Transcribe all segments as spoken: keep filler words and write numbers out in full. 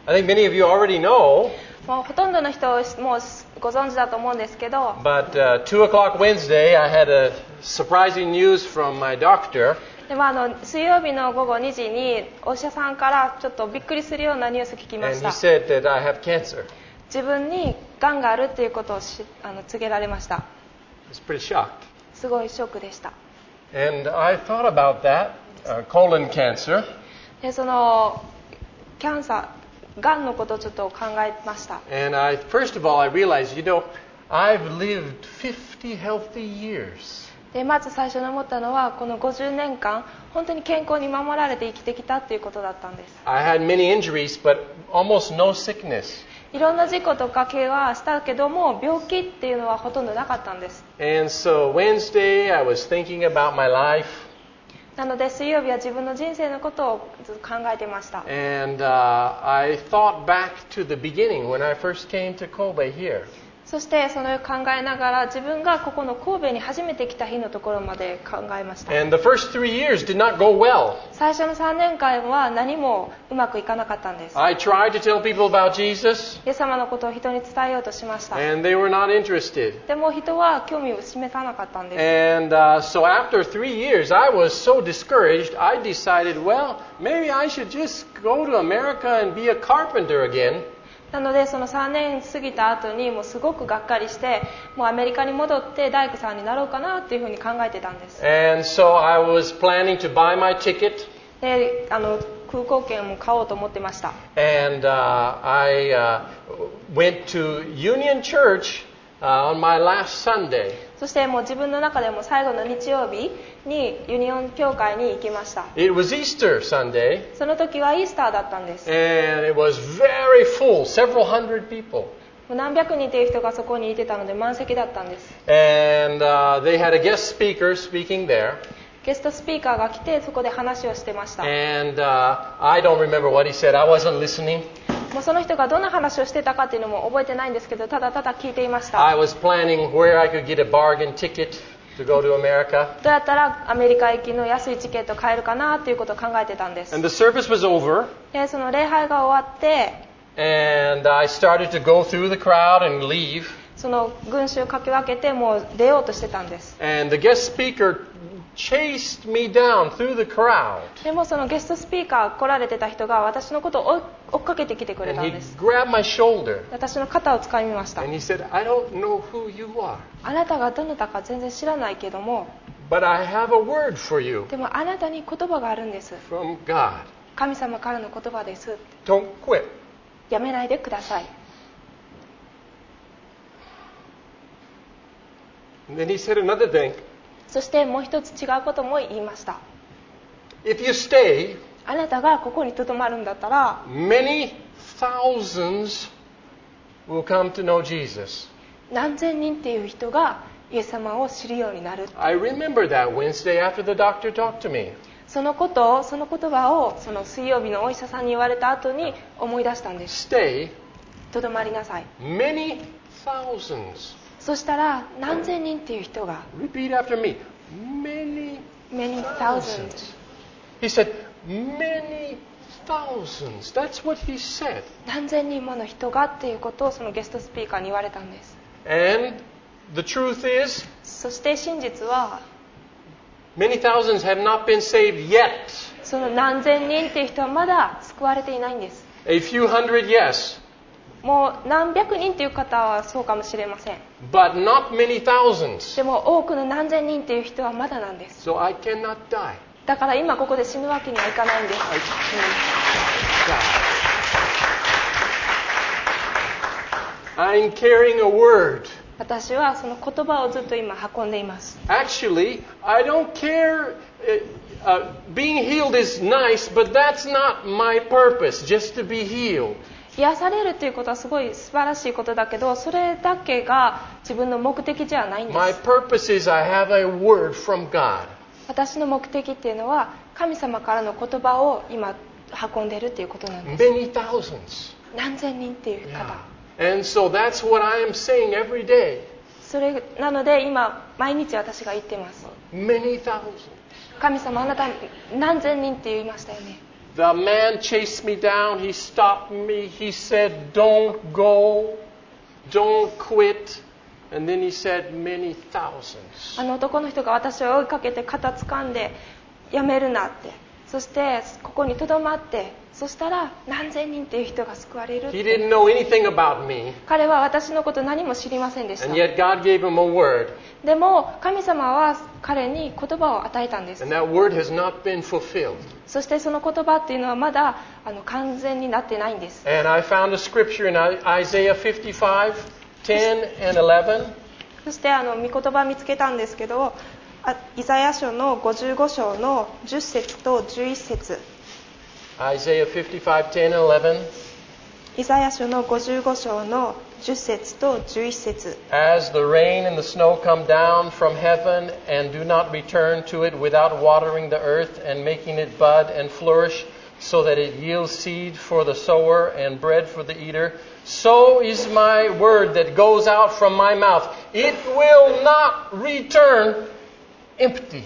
I think many of you already know, もうほとんどの人もうご存知だと思うんですけど、 but uh, two o'clock Wednesday, I had a surprising news from my doctor. でもあの水曜日の午後にじにお医者さんからちょっとびっくりするようなニュース聞きま And し he た。 said that I have cancer. 自分にがんがあるっていうことをしあの告げられました。 I was pretty shocked. すごいショックでした。 And I thought about that, uh, colon cancer. でそのキャンサー、がんのことをちょっと考えました。 And I, first of all, I realized, you know, I've lived fifty healthy years. でまず最初に思ったのはこのごじゅうねんかん本当に健康に守られて生きてきたっていうことだったんです。 I had many injuries, but almost no sickness. いろんな事故とか怪我はしたけども病気っていうのはほとんどなかったんです。 And so Wednesday, I was thinking about my life. なので水曜日は自分の人生のことをずっと考えてました。 And uh, I thought back to the beginning when I first came to Kobe here. そしてそれを考えながら自分がここの神戸に初めて来た日のところまで考えました。 And the first three years did not go well. 最初のさんねんかんは何もうまくいかなかったんです。 I tried to tell people about Jesus, イエス様のことを人に伝えようとしました。 and they were not interested. でも人は興味を示さなかったんです。 And uh, so after three years, I was so discouraged, I decided, well, maybe I should just go to America and be a carpenter again. なのでそのさんねん過ぎた後にもうすごくがっかりしてもうアメリカに戻って大工さんになろうかなっていうふうに考えてたんです。 And so I was planning to buy my ticket. であの空港券も買おうと思ってました。 And uh, I uh, went to Union Church uh, on my last Sunday. そしてもう自分の中でも最後の日曜日にユニオン教会に行きました。 It was Easter Sunday, その時はイースターだったんです。 and it was very full, several hundred people. もう何百人という人がそこにいてたので満席だったんです。 And uh, they had a guest speaker speaking there. ゲストスピーカーが来てそこで話をしてました。 And uh, I don't remember what he said. I wasn't listening. もうその人がどんな話をしてたかっていうのも覚えてないんですけどただただ聞いていました。 I was planning where I could get a bargain ticket to go to America. どうやったらアメリカ行きの安いチケットを買えるかなっていうことを考えてたんです。 And the service was over, でその礼拝が終わって and I started to go through the crowd and leave. その群衆をかき分けてもう出ようとしてたんです。 And the guest speaker chased me down through the crowd. でもそのゲストスピーカー来られてた人が私のことを追い追っかけてきてくれ And た he んです。 grabbed my shoulder, 私の肩を掴みました。 and he said, I don't know who you are, あなたがどなたか全然知らないけども but I have a word for you でもあなたに言葉があるんです。 from God. 神様からの言葉です。 Don't quit. やめないでください。 And then he said another thing. そしてもう一つ違うことも言いました。 If you stay, あなたがここに留まるんだったら many thousands will come to know Jesus. 何千人っていう人がイエス様を知るようになる。 I remember that Wednesday after the doctor talked to me. そのことをその言葉をその水曜日のお医者さんに言われた後に思い出したんです。 Stay, とどまりなさい。 many thousands. そしたら何千人っていう人が Repeat after me. Many many thousands He said, many thousands. That's what he said. 何千人もの人がっていうことをそのゲストスピーカーに言われたんです。 And the truth is, そして真実は many thousands have not been saved yet. その何千人っていう人はまだ救われていないんです。 A few hundred, yes, もう何百人っていう方はそうかもしれません。 but not many thousands. でも多くの何千人っていう人はまだなんです。 So I cannot die. だから今ここで死ぬわけにはいかないんです。 I'm carrying a word. 私はその言葉をずっと今運んでいます。 Actually, I don't care. Uh, uh, being healed is nice, but that's not my purpose, just to be healed. 癒されるということはすごい素晴らしいことだけど、それだけが自分の目的じゃないんで My す。 purpose is I have a word from God. 私の目的っていうのは神様からの言葉を今運んでるっていうことなんです。 Many thousands. 何千人っていう方。 Yeah. And so that's what I am saying every day. それなので今毎日私が言ってます。 Many thousands. 神様あなた何千人って言いましたよね。 The man chased me down. He stopped me. He said, "Don't go. Don't quit." And then he said, "Many thousands." あの男の人が私を追いかけて肩掴んで、やめるなって。そしてここにとどまって、そしたら何千人っていう人が救われるっ He て。 didn't know anything about me. 彼は私のこと何も知りませんでした。 And yet God gave him a word. でも神様は彼に言葉を与えたんです。 And that word has not been fulfilled. そしてその言葉っていうのはまだあの完全になってないんです。 And I found a scripture in Isaiah fifty-five, ten and eleven. そしてあの御言葉見つけたんですけど、あイザヤ書のごじゅうご章のじゅっ節とじゅういち節。 Isaiah fifty-five, ten and eleven. イザヤ書のごじゅうご章のじゅっ節とじゅういち節。 As the rain and the snow come down from heaven and do not return to it without watering the earth and making it bud and flourish, so that it yields seed for the sower and bread for the eater, so is my word that goes out from my mouth. It will not return empty,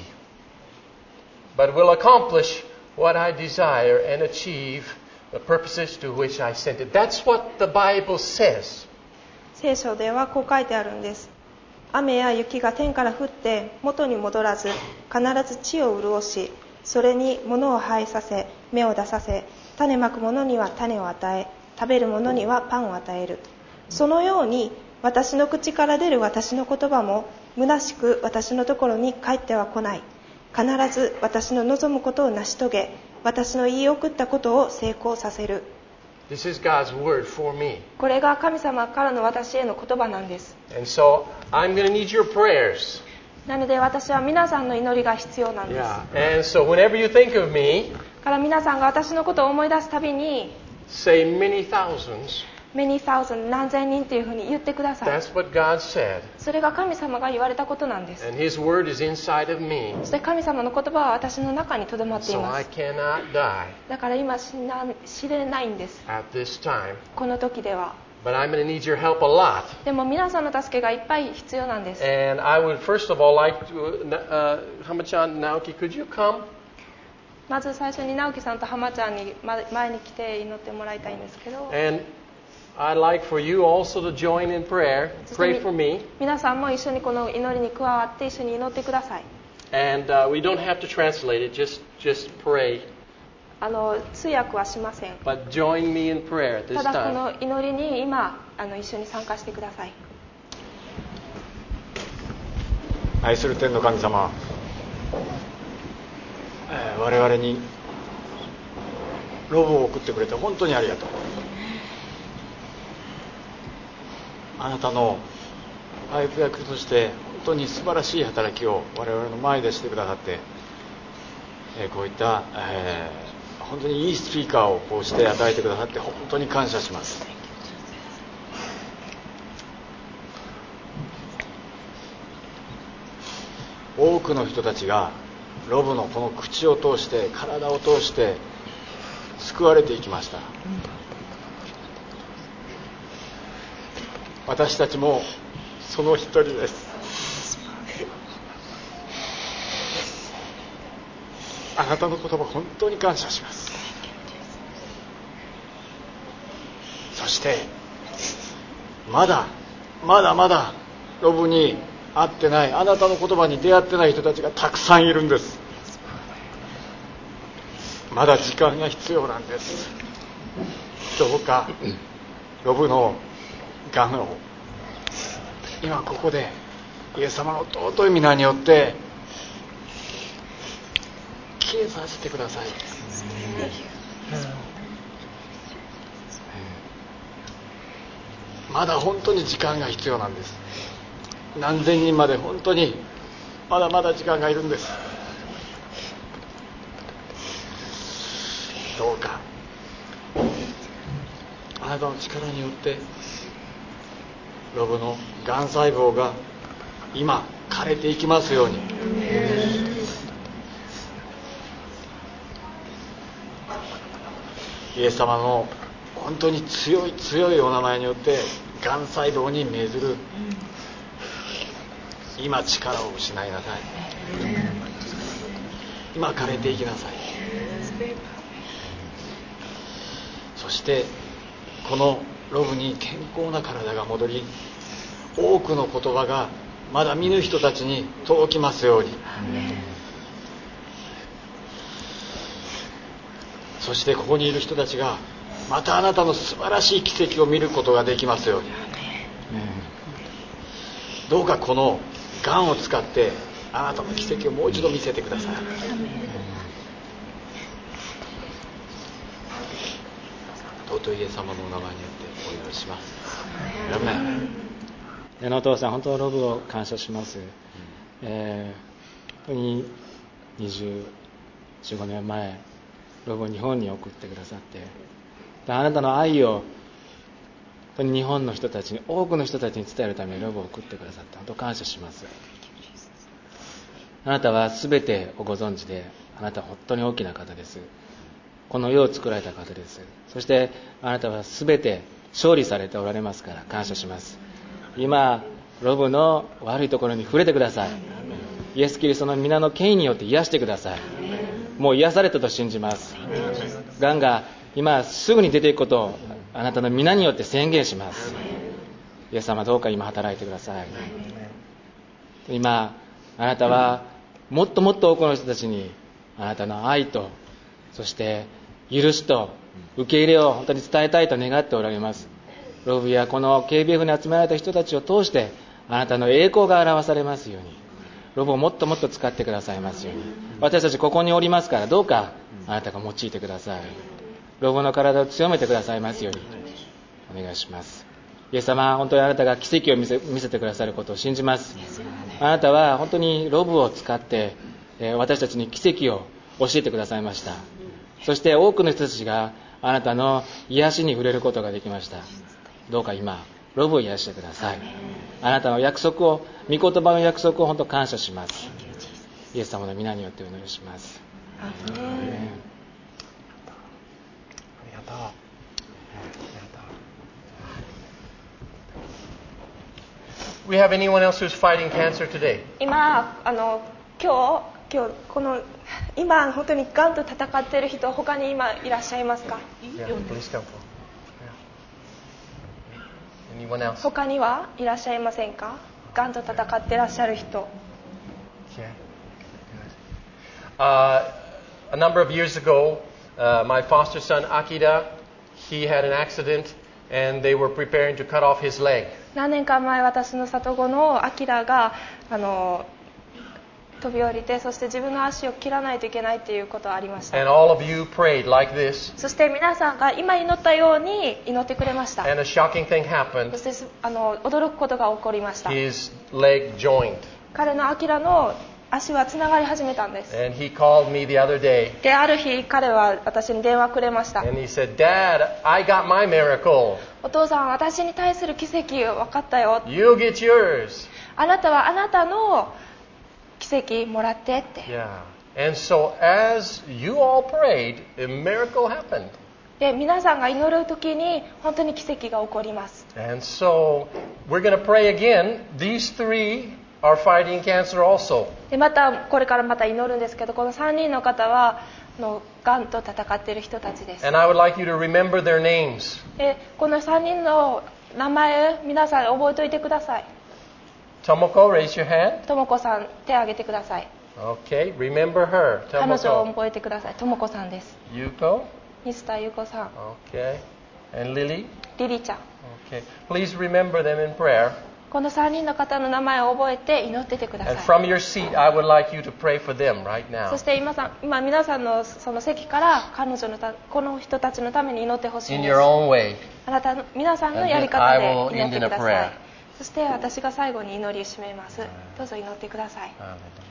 but will accomplish what I desire and achieve the purposes to which I sent it. That's what the Bible says. 聖書ではこう書いてあるんです。雨や雪が天から降って元に戻らず、必ず地を潤し、それに物を生えさせ、芽を出させ、種まく者には種を与え、食べる者にはパンを与える。そのように私の口から出る私の言葉も虚しく私のところに帰っては来ない。必ず私の望むことを成し遂げ、私の言い送ったことを成功させる。 This is God's word for me. これが神様からの私への言葉なんです。 And so I'm going to need your prayers. なので私は皆さんの祈りが必要なんです。 Yeah. And so whenever you think of me, から皆さんが私のことを思い出すたびに、 say many thousands. many thousand 何千人っていうふうに言ってください。 That's what God said. それが神様が言われたことなんです。 And His word is inside of me. そして神様の言葉は私の中にとどまってい So ま I す。 cannot die だから今死な知れないんです。 at this time. この時では。 But I'm going to need your help a lot. でも皆さんの助けがいっぱい必要なんです。 And I would first of all like to, uh, Hama-chan, Naoki, could you come? まず最初に直樹さんと浜ちゃんに前に来て祈ってもらいたいんですけど、 And I'd like for you also to join in prayer. Pray for me. 皆さんも一緒にこの祈りに加わって一緒に祈ってください。 And uh, we don't have to translate it, just, just pray. あの通訳はしません。 But join me in prayer at this ただこ time. の祈りに今あの一緒に参加してください。 愛する天の神様、えー我々にロブを送ってくれて本当にありがとう。あなたのパイプ役として本当に素晴らしい働きを我々の前でしてくださって、えーこういった、えー本当にいいスピーカーをこうして与えてくださって本当に感謝します。多くの人たちがロブのこの口を通して体を通して救われていきました。私たちもその一人です。あなたの言葉本当に感謝します。そしてまだまだまだロブに会ってない、あなたの言葉に出会ってない人たちがたくさんいるんです。まだ時間が必要なんです。どうかロブのがんを今ここでイエス様の尊い皆によって消えさせてください。まだ本当に時間が必要なんです。何千人まで本当にまだまだ時間がいるんです。どうかあなたの力によってロブのがん細胞が今枯れていきますように。イエス様の本当に強い強いお名前によってがん細胞に命ずる。今力を失いなさい。今枯れていきなさい。 そしてこのロブに健康な体が戻り、多くの言葉がまだ見ぬ人たちに届きますように。そしてここにいる人たちがまたあなたの素晴らしい奇跡を見ることができますように。どうかこのがんを使ってあなたの奇跡をもう一度見せてください。尊いイエス様のお名前によってお祈りします。アーメン。 天のお父さん、本当ロブを感謝します、うんえー、本当ににじゅうよん、ごねんまえロブを日本に送ってくださって、あなたの愛を本当に日本の人たちに、多くの人たちに伝えるためにロブを送ってくださって本当感謝します。あなたは全てをご存知で、あなたは本当に大きな方です。この世を作られた方です。そしてあなたは全て勝利されておられますから感謝します。今ロブの悪いところに触れてください。イエス・キリストの皆の権威によって癒してください。もう癒されたと信じます。がんが今すぐに出ていくことをあなたの皆によって宣言します。イエス様、どうか今働いてください。今あなたはもっともっと多くの人たちにあなたの愛と、そして許しと受け入れを本当に伝えたいと願っておられます。ロブやこの ケービーエフ に集められた人たちを通してあなたの栄光が表されますように、ロブをもっともっと使ってくださいますように。私たちここにおりますから、どうかあなたが用いてください。ロブの体を強めてくださいますようにお願いします。イエス様、本当にあなたが奇跡を見せ、見せてくださることを信じます。あなたは本当にロブを使って私たちに奇跡を教えてくださいました。そして多くの人たちがあなたの癒しに触れることができました。どうか今ロブを癒してください。あなたの約束を、御言葉の約束を本当感謝します。イエス様の皆によってお祈りします。 アーメン。 ありがとう。We have anyone else who's fighting cancer today? 今あの今日今日この今本当にがんと戦っている人、他に今いらっしゃいますか？ Yeah, please come forward. Yeah. Anyone else? 他にはいらっしゃいませんか？がんと戦っていらっしゃる人。 Okay. Uh, a number of years ago, uh, my foster son Akira, he had an accident, and they were preparing to cut off his leg. 何年か前、私の里子のアキラがあの飛び降りて、そして自分の足を切らないといけないということがありました。 And all of you prayed like this. そして皆さんが今祈ったように祈ってくれました。 And a shocking thing そ happened. してあの驚くことが起こりました。 His leg joined. 彼のアキラの足はつながり始めたんです。 And he called me the other day. で、ある日彼は私に電話くれました。 And he said, Dad, I got my miracle. お父さん、私に対する奇跡分かったよ。 You get yours. あなたはあなたの奇跡もらってって。 Yeah. And so as you all prayed, a miracle happened. で、皆さんが祈るときに本当に奇跡が起こります。 And so we're going to pray again. These three are fighting cancer also. で、またこれからまた祈るんですけど、このさんにんの方はのがんと戦っている人たちです。 And I would like you to remember their names. で、このさんにんの名前、皆さん覚えておいてください。 Tomoko, raise your hand. ともこさん、手を挙げてください。 Okay, remember her. 彼女を Tomoko. 覚えてください。ともこさんです。 Yuko. 西田優子さん、 Okay. And Lily. リリちゃん。 Okay. Please remember them in prayer. このさんにんの方の名前を覚えて祈っててくだ And さい。 from your seat, I would like you to pray for them right そ now. して今さん、今皆さんのその席から彼女のたこの人たちのために祈ってほしい In んで your す。 own way. あなたの皆さんの And や then り方 I で will 祈 end って in く a ださ prayer. い。そして私が最後に祈りを締めます。どうぞ祈ってください。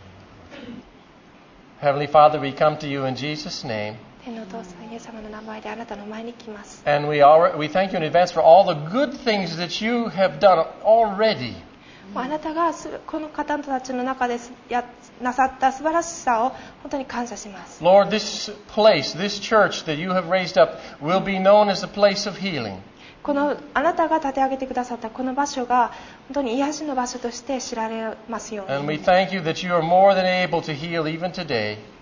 Heavenly Father, we come to you in Jesus' name. 天のお父さん、イエス様の名前であなたの前に来ます。 And we, already, we thank you in advance for all the good things that you have done already. あなたがこの方たちの中でやなさった素晴らしさを本当に感謝します。 Lord, this place, this church that you have raised up will be known as a place of healing. このあなたが立て上げてくださったこの場所が本当に癒しの場所として知られますよう And we に。 thank you that you are more than able to heal even today.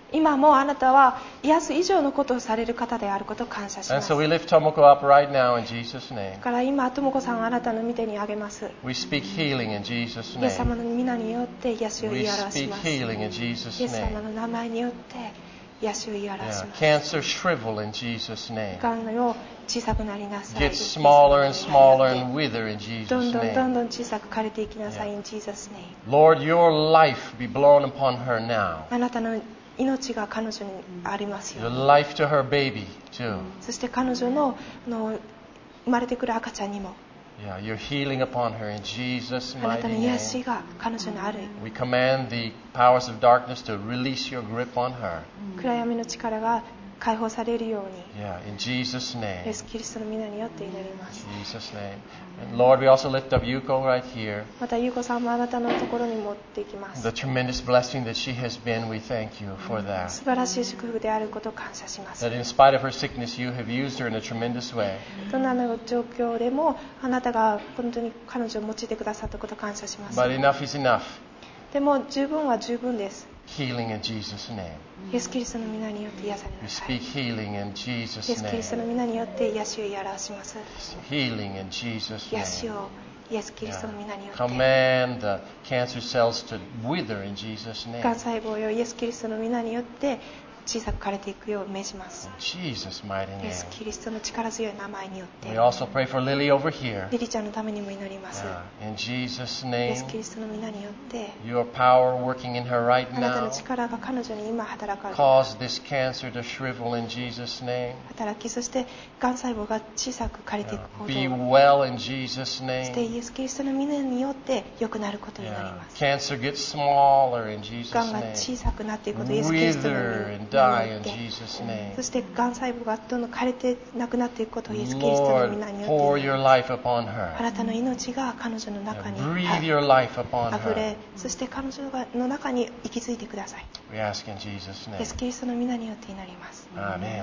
今もあなたは癒す以上のことをされる方であることを感謝しま And す。 so we lift Tomoko up right now in Jesus' name. だから今、ともこさんをあなたの御手にあげます。 We speak healing in Jesus' イエス様 name. の皆によって癒しを We 言い表し speak ます。 healing in Jesus' イエス様 name. の名前によって癒しを言い表し Yeah. ます。 Cancer shrivel in Jesus' name. がんを小さくなりなさい。 Get smaller and smaller and wither in ど Jesus' んどんどん name. どん小さく枯れていきなさい。In Jesus' name. Lord, your life be blown upon her now. あなたの命が彼女にありますよ Your life to her baby, too. そして彼女の、あの生まれてくる赤ちゃんにも Yeah, you're healing upon her in Jesus' あなた mighty の癒し name. が彼女にある。 We command the powers of darkness to release your grip on her. 暗闇の力が解放されるように Yeah, in Jesus' イ name. エス・キリストの皆によって祈ります。 In Jesus' name. And Lord, we also lift up Yuko right here. また優子さんもあなたのところに持っていきます。 The tremendous blessing that she has been, we thank you for that. 素晴らしい祝福であることを感謝します。 That in spite of her sickness, you have used her in a tremendous way. どんな状況でもあなたが本当に彼女を用いてくださったことを感謝します。 But enough is enough. でも十分は十分です。 Healing in Jesus' name. イエス・キリストの皆によって癒され We なさ speak い。 healing in イ Jesus' エス・キリストの name. 皆によって癒しを言い表します。 Healing in Jesus' 癒し name. をイエス・キリストの Yeah. 皆によって Command the cancer cells to wither in Jesus' がん name. 細胞よイエス・キリストの皆によって小さく枯れていくよう命じます。 In Jesus' mighty イエス・ name. キリストの力強い名前によって We also pray for Lily over here. リリちゃんのためにも祈ります。 Yeah. In Jesus' イエス・キ name. リストの皆によって Your power working in her right あなたの now. 力が彼女に今働かれ Cause this cancer to shrivel in Jesus' name. 働き、そしてがん細胞が小さく枯れていくことを Be well in Jesus' そして name. イエス・キリストの皆によって良くなることを祈り Yeah. ます。 Cancer gets smaller in Jesus' がんが name. 小さくなっていくことをイエス・キリストの Wither 皆 and に die よ in って Jesus' name. そしてがん細胞がどんどん枯れてなくなっていくことをイエス・キリストの Lord, 皆によ pour って your life upon あ her. なたの命が彼女の中に Breathe your life upon あふれ her. そして彼女の中に息づいてください。 We ask in Jesus' イエ name. ス・キリストの皆によって祈ります。 Amen. アーメン。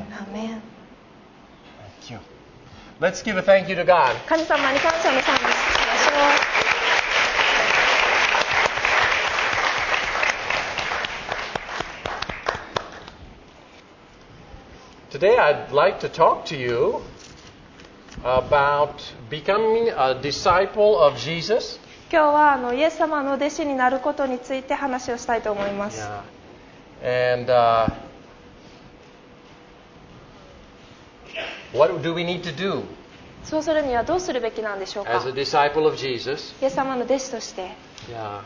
Thank you. Let's give a thank you to God. 神様に感謝の賛美しましょう。 Today I'd like to talk to you about becoming a disciple of Jesus. 今日はあのイエス様の弟子になることについて話をしたいと思います。 Yeah. And uh, what do we need to do そうするにはどうするべきなんでしょうか。 as a disciple of Jesus? イエス様の弟子として Yeah.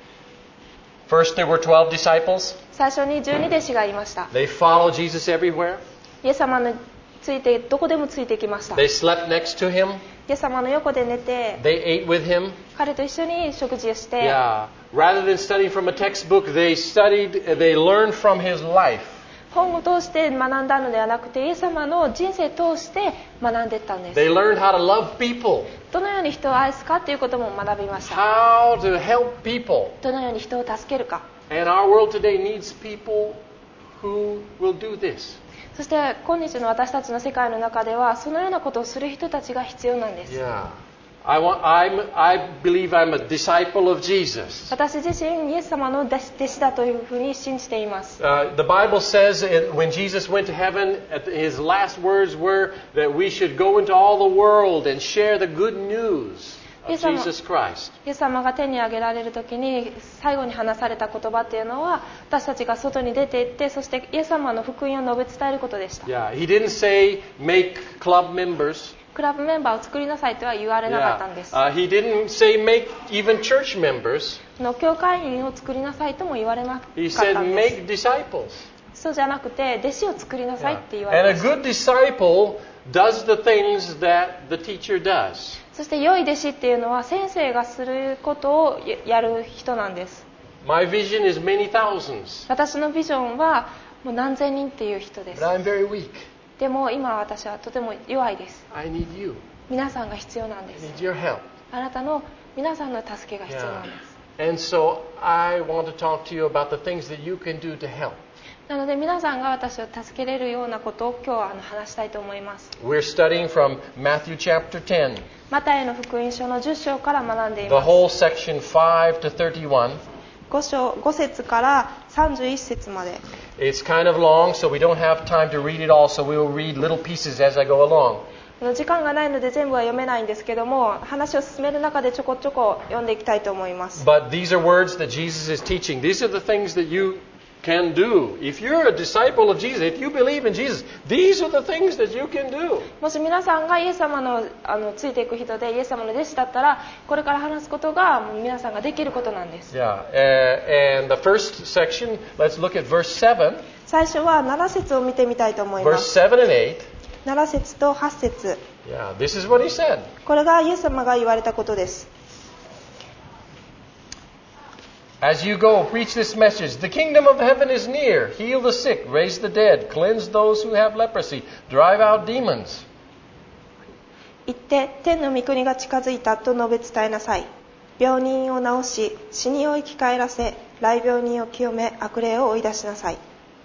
First, there were twelve disciples. 最初にじゅうに弟子がいました。 They followed Jesus everywhere. イエス様についてどこでもついていきました。 They slept next to him. イエス様の横で寝て They ate with him. 彼と一緒に食事をして、 Yeah. Rather than studying from a textbook, they studied, they learned from his life. 本を通して学んだのではなくてイエス様の人生を通して学んでいったんです。 They learned how to love people, どのように人を愛すかということも学びました。 how to help people. どのように人を助けるか。 And our world today needs people who will do this. そして今日の私たちの世界の中ではそのようなことをする人たちが必要なんです。 Yeah. I want, I'm, I believe I'm a disciple of Jesus. 私自身イエス様の弟子だというふうに信じています。 Uh, the Bible says it, when Jesus went to heaven, at the, his last words were that we should go into all the world and share the good news of Yes, I'm- Jesus Christ. イエス様が天に上げられるときに最後に話された言葉っていうのは私たちが外に出て行ってそしてイエス様の福音を述べ伝えることでした。 Yeah, he didn't say make club members. クラブメンバーを作りなさいとは言われなかったん Yeah. です。 Uh, he didn't say make even church members. の教会員を作りなさいとも言われなかっ He た said んです。 make disciples. そうじゃなくて弟子を作りなさい Yeah. って言われ And ま a した。 good disciple does the things that the teacher does. そして良い弟子っていうのは先生がすることをやる人なんです。 My vision is many thousands, 私のビジョンはもう何千人っていう人です。 but I'm very weak. でも今私はとても弱いです。 I need you. 皆さんが必要なんで I す。 need your help. あなたの皆さんの助けが必要なんです。 And so I want to talk to you about the things that you can do to help. なので皆さんが私を助けれるようなことを今日はあの話したいと思います。 We're studying from Matthew chapter ten, マタイの福音書のじゅっ章から学んでい the ます。 whole section five to thirty-one. ご章、ご節からさんじゅういっ節まで。 It's kind of long, so we don't have time to read it all, so we'll read little pieces as I go along. 時間がないので全部は読めないんですけども、話を進める中でちょこちょこ読んでいきたいと思います。 But these are words that Jesus is teaching. These are the things that you can do. If you're a disciple of Jesus, if you believe in Jesus, these are the things that you can do. もし皆さんがイエス様の、あのついていく人でイエス様の弟子だったら、これから話すことが皆さんができることなんです。 Yeah, uh, and the first section, let's look at verse seven. 最初はなな節を見てみたいと思いま Verse す。 seven and eight. なな節とはち節。 Yeah, this is what he said. これがイエス様が言われたことです。 As you go, preach this message. The kingdom of heaven is near. Heal the sick, raise the dead, cleanse those who have leprosy, drive out demons. 行って天の御国が近づいたと述べ伝えなさい。病人を治し、死人を生き返らせ、癩病人を清め、悪霊を追い出しなさい。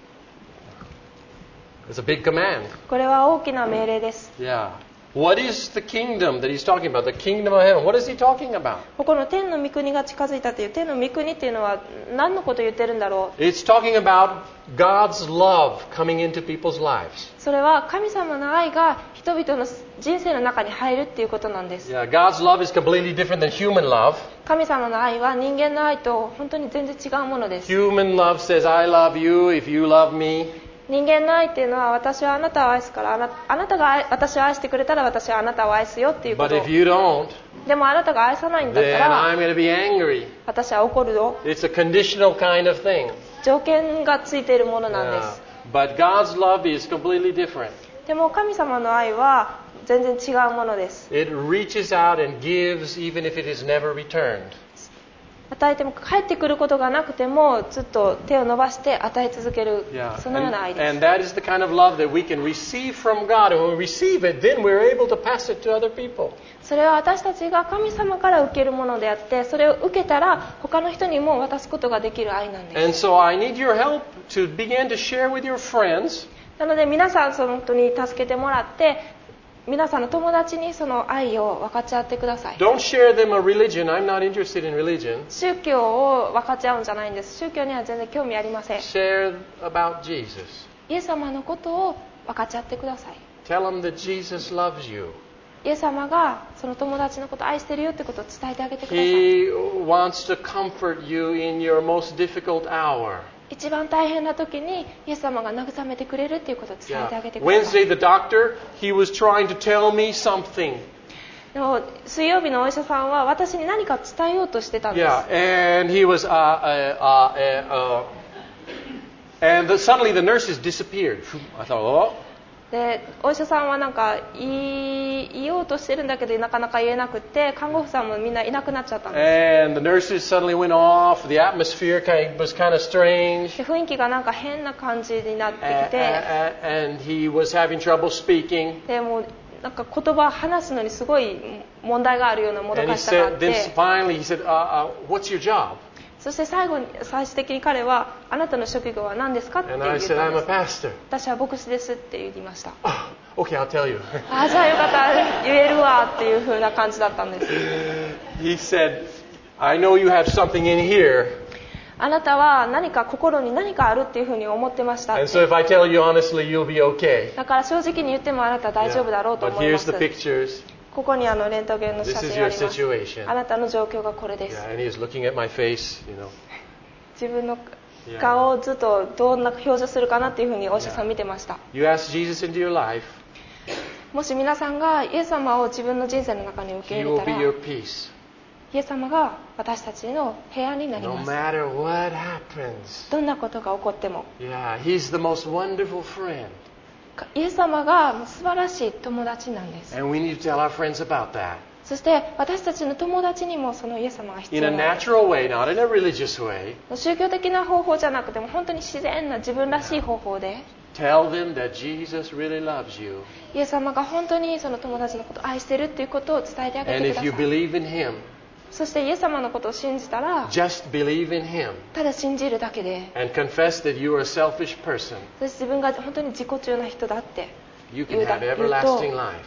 It's a big command. これは大きな命令です。 Yeah. What is the kingdom that he's talking about? The kingdom of heaven. What is he talking about? ここの天の御国が近づいたという天の御国っていうのは何のことを言ってるんだろう。 It's talking about God's love coming into people's lives. それは神様の愛が人々の人生の中に入るっていうことなんです。 Yeah, God's love is completely different than human love. 神様の愛は人間の愛と本当に全然違うものです。 Human love says, I love you if you love me. 人間の愛っていうのは私はあなたを愛すからあな、あなたが愛私を愛してくれたら私はあなたを愛すよっていうこ But と。 if you don't, でもあなたが愛さないんだった then ら I'm going to be angry. 私は怒るよ。 It's a conditional kind of thing. 条件がついているものなんで Yeah. す。 But God's love is completely different. でも神様の愛は全然違うものです。 It reaches out and gives even if it is never returned. 与えても帰ってくることがなくてもずっと手を伸ばして与え続ける、 Yeah. そのような愛 And, です。 and that is the kind of love that we can receive from God. And when we receive it, then we're able to pass it to other people. それは私たちが神様から受けるものであって、それを受けたら他の人にも渡すことができる愛なんです。 And so I need your help to begin to share with your friends. なので皆さんその人に助けてもらって皆さんの友達にその愛を分かち合ってください。 Don't share them a religion. I'm not interested in religion. 宗教を分かち合うんじゃないんです。宗教には全然興味ありません。 Share about Jesus. イエス様のことを分かち合ってください。 Tell them that Jesus loves you. イエス様がその友達のことを愛してるよってことを伝えてあげてください。 He wants to comfort you in your most difficult hour. 一番大変な時にイエス様が慰めてくれるっていうことを伝えてあげ Yeah. てください。 Wednesday, the doctor, he was trying to tell me something. でも水曜日のお医者さんは私に何か伝えようとしてたんです。 Yeah, and he was, uh, uh, uh, uh, and the, suddenly the nurses disappeared. I thought, oh. でお医者さんはなんか言い、言おうとしてるんだけどなかなか言えなくて看護婦さんもみんないなくなっちゃったんで And the nurses suddenly went off. The atmosphere kind of, was kind of す。 strange. で雰囲気がなんか変な感じになってき And, て、 and he was having trouble speaking. でもうなんか言葉話すのにすごい問題があるようなもど And か he しさがあっ said, then て、 finally he said, uh, uh, what's your job? そして最後に最終的に彼はあなたの職業は何ですかって言 And っ I た said, ん I'm a です。 pastor. 私は牧師ですって言いました。 Oh, okay, I'll tell you. ああじゃあよかった言えるわっていう風な感じだったんです。 He said, I know you have something in here. あなたは何か心に何かあるっていう風に思ってましたっ And so て。 if I tell you honestly, you'll be okay. だから正直に言ってもあなたは大丈夫だろうと But 思いま here's す。 the pictures. ここにあのレントゲンの写 This is 真あ your ります。 situation. あなたの状況がこれです。 Yeah, and he was looking at my face, you know. 自分の顔をずっとどんな表情するかなっていう風にお医者さん見てました。 You ask Jesus into your life, もし皆さんがイエス様を自分の人生の中に受け he 入れ will た be ら、 your peace. イエス様が私たちの平安になり No ます。 matter what happens. どんなことが起こっても Yeah, he's the most wonderful friend. イエス様が素晴らしい友達なんです。 And we need to tell our friends about that. そして私たちの友達にもそのイエス様が必 In 要 a なんです。 natural way, not in a religious way. 宗教的な方法じゃなくても本当に自然な自分らしい方法で Tell them that Jesus really loves you. イエス様が本当にその友達のことを愛してるっていうことを伝えてあげ And てくだ if さ you い。 believe in him, そしてイエス様のことを信じたら just believe in him ただ信じるだけで、 and confess that you are a selfish person. そして自分が本当に自己中な人だって You 言 can うだ have 言うと everlasting life.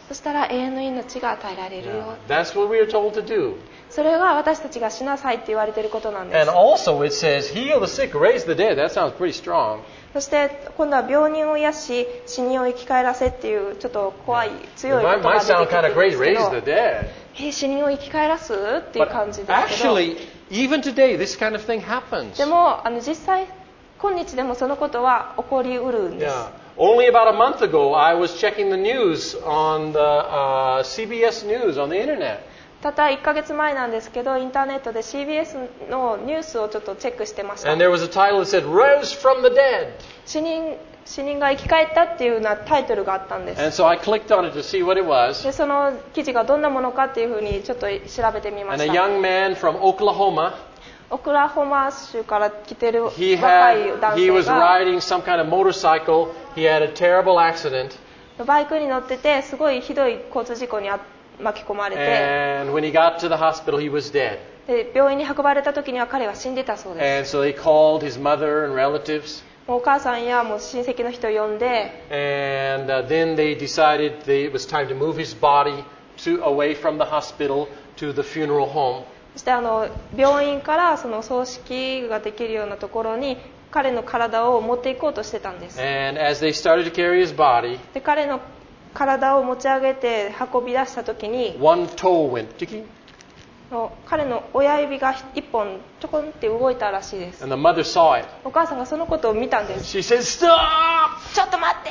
そしたら永遠の命が与えられるよ。 Yeah. That's what we are told to do. それが私たちがしなさいって言われていることなんで And す。 also it says, heal the sick, raise the dead. That sounds pretty strong. そして今度は病人を癒し死人を生き返らせっていうちょっと怖い強い It 言 might, 葉 might が出 sound てき kind て of るん great, ですけ raise ど、 the dead. え死人を生き返らすっていう But 感じですけど、 actually, even today, this kind of thing happens. でもあの実際今日でもそのことは起こりうるんです。 Yeah. Only about a month ago, I was checking the news on the uh, C B S News on the internet. たったいっかげつまえなんですけど、インターネットで シービーエス のニュースをちょっとチェックしてました。 And there was a title that said, Rose from the dead. 死人死人が生き返ったっていうようなタイトルがあったんです。 And so I clicked on it to see what it was. でその記事がどんなものかっていうふうにちょっと調べてみま And し a た。 young man from Oklahoma, オクラホマ州から来てる he 若い had 男 he 性 was が riding some kind of motorcycle. He had a terrible accident. バイクに乗っててすごいひどい交通事故にあ巻き込まれて、 And when he got to the hospital, he was dead. で病院に運ばれた時には彼は死んでたそうで And so they called his mother and relatives. す。もうお母さんやもう親戚の人を呼んで、 And uh, then they decided they, it was time to move his body to, away from the hospital to the funeral home. そしてあの病院からその葬式ができるようなところに彼の体を持っていこうとしてたんです。 And as they started to carry his body, で彼の体を持ち上げて運び出した時に one toe went ticking, の彼の親指が一本ちょこんって動いたらしいです。 and the mother saw it. お母さんがそのことを見たんです。 She said, "Stop!" ちょっと待って。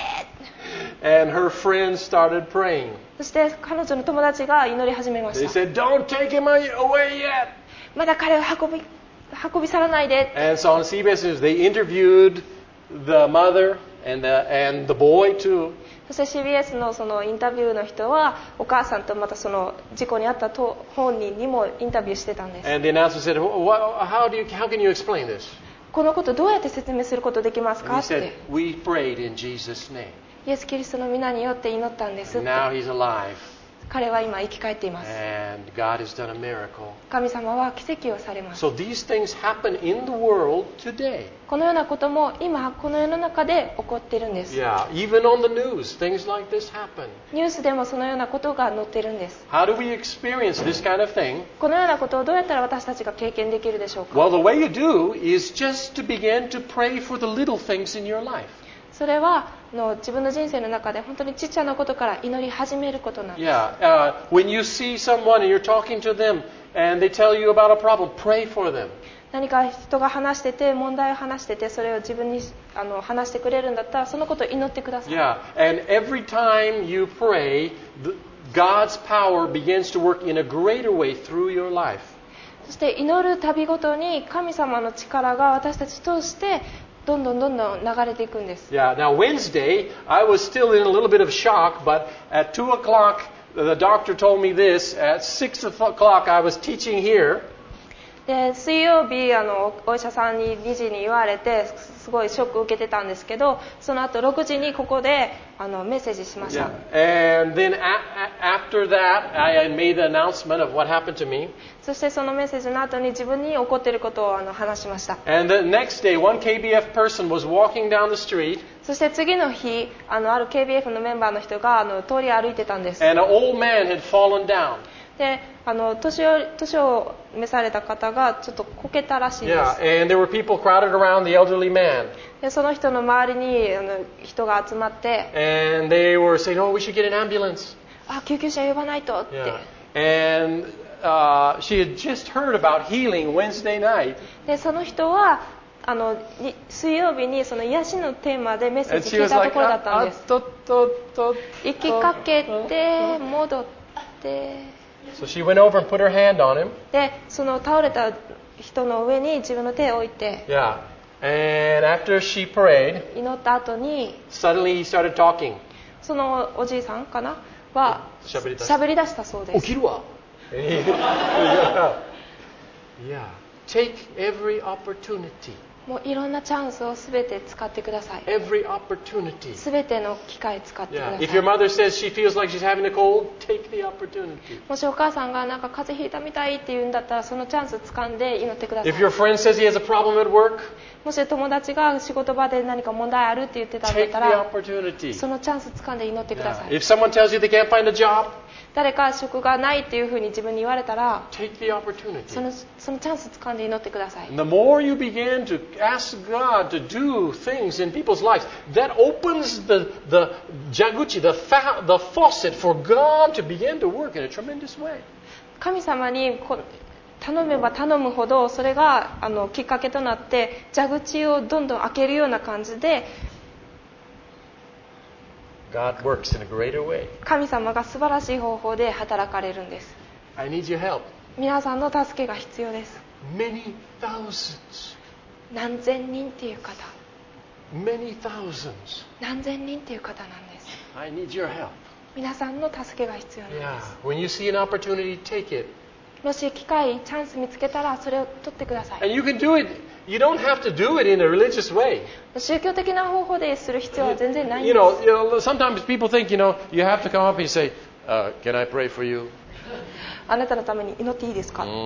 And her friends started praying. そして彼女の友達が祈り始めま They した。 said, "Don't take him away yet." まだ彼を運び運び去らないで。 And so on C B S News, they interviewed the mother and the and the boy too. そして シービーエス のそのインタビューの人はお母さんとまたその事故に遭ったと本人にもインタビューしてたんです。 And the announcer said, "Wha- "How do you? How can you explain this?" このことどうやって説明することできます And か he っ said, て。 "We prayed in Jesus' name. イエス・キリストの皆によって祈ったんですっ And て。 now he's alive, 彼は今生き返っています。 and God has done a miracle." 神様は奇跡をされます。 So these things happen in the world today. このようなことも今この世の中で起こっているんです。 Yeah, even on the news, things like this happen. ニュースでもそのようなことが載っているんです。 How do we experience this kind of thing? このようなことをどうやったら私たちが経験できるでしょうか。 Well, the way you do is just to begin to pray for the little things in your life. それはあの自分の人生の中で本当にちっちゃなことから祈り始めることなんです。 Yeah, uh, when you see someone and you're talking to them and they tell you about a problem, pray for them. 何か人が話してて問題を話しててそれを自分にあの話してくれるんだったらそのことを祈ってください。 Yeah, and every time you pray, the, God's power begins to work in a greater way through your life. そして祈るたびごとに神様の力が私たち通してどんどんどんどん流れていくんです。 Yeah, now Wednesday, I was still in a little bit of shock, but at two o'clock, the doctor told me this. At six o'clock, I was teaching here. で水曜日あのお医者さんににじに言われてすごいショックを受けてたんですけど、その後ろくじにここであのメッセージしました。 Yeah. And then a- a- after that, I made the announcement of what happened to me. そしてそのメッセージの後に自分に起こっていることをあの話しました。 And the next day, one K B F person was walking down the street, そして次の日あのある ケービーエフ のメンバーの人があの通り歩いてたんです。 and an old man had fallen down. であの年を年を召された方がちょっとこけたらしいで Yeah, す。 and there were people crowded around the elderly man. でその人の周りにあの人が集まって、 And they were saying, "Oh, we should get an ambulance." あ救急車呼ばないとって。 Yeah. And uh, she had just heard about healing Wednesday night. でその人はあのに水曜日にその癒しのテーマでメッセー And ジ she 聞い was たと like, ころだったんです。 "Ah, to, to, to, 息かけて戻って So she went over and put her hand on him. でその倒れた人の上に自分の手を置いて Yeah. And after she prayed, 祈った後に suddenly he started talking. そのおじいさんかなは喋り出した喋り出したそうです。 yeah. Yeah. Take every opportunity もういろんなチャンスをすべて使ってください。 Every opportunity. すべての機会使ってくだ Yeah. さい。 If your mother says she feels like she's having a cold, take the opportunity. もしお母さんがなんか風邪ひいたみたいって言うんだったら、そのチャンス掴んで祈ってください。 If your friend says he has a problem at work, もし友達が仕事場で何か問題あるって言ってたんだ take っ the たら、 opportunity. そのチャンス掴んで祈ってくださ Yeah. い。 If someone tells you they can't find a job, 誰か職がないっていうふうに自分に言われたら、 take the opportunity. そのそのチャンス掴んで祈ってください。 And the more you begin to ask God to do things in people's lives, that opens the, the jaguchi, the, fa- the faucet for God to begin to work in a tremendous way. 神様にこ頼めば頼むほど、それがあのきっかけとなって蛇口をどんどん開けるような感じで、 God works in a greater way. 神様が素晴らしい方法で働かれるんです。 I need your help. 皆さんの助けが必要です。 Many thousands. 何千人っていう方、 Many thousands. 何千人っていう方なんです。 I need your help. 皆さんの助けが必要なん Yeah. です。 When you see an opportunity, take it. もし機会、チャンス見つけたらそれを取ってください。 And you can do it. You don't have to do it in a religious way. 宗教的な方法でする必要は全然ないんで You す。 know, you know, sometimes people think, you know, you have to come up and say, uh, can I pray for you? あなたのために祈っていいですかっていう